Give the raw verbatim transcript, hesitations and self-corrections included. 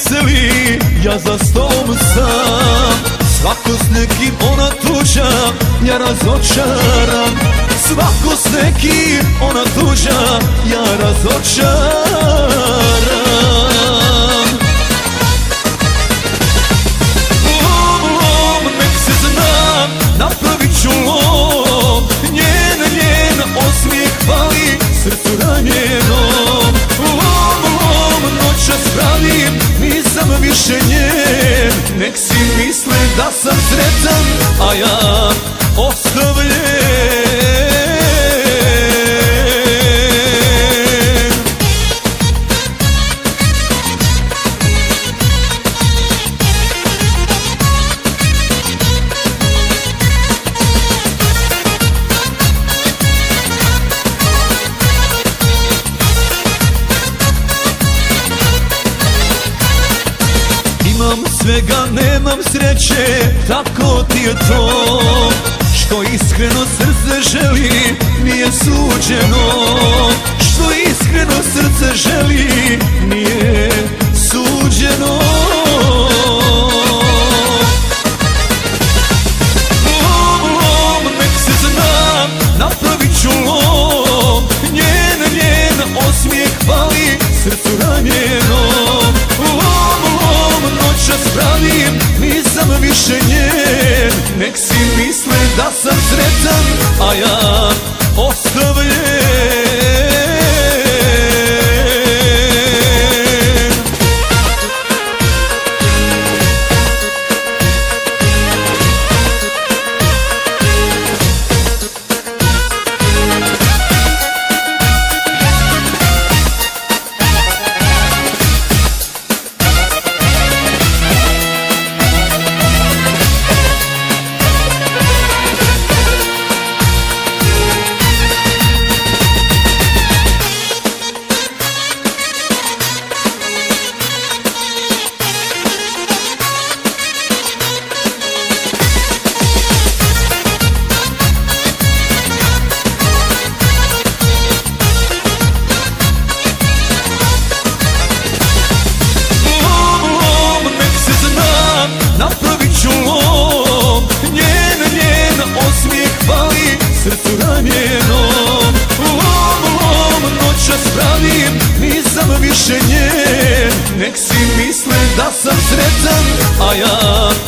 veseli, ja za stolom sam. Svako s nekim, ona tuđa, ja razočaran. Svako s nekim, ona tuđa, ja razočaran. Lom, lom, nek se znam, napravit ću lom. Njen, njen osmijeh pali srcu ranjenom. Lom, lom, noćas pravim, nisam više njen. Nek si misle da sam sretan, a ja ostavljen. Imam svega, nemam sreće, tako ti je to. Što iskreno srce želi, nije suđeno. Što iskreno srce želi, nije suđeno. Lom, lom, nek se znam, napravit ću lom. Njen, njen osmijeh pali srcu ranjenom. Lom, lom, noćas pravim, nisam više njen. Nek si misle da sam sretan, a ja ostavljen. Napravit ću lom, njen, njen osmijeh pali srcu ranjenom. Lom, lom, noćas pravim, nisam više njen. Nek si misle da sam sretan, a ja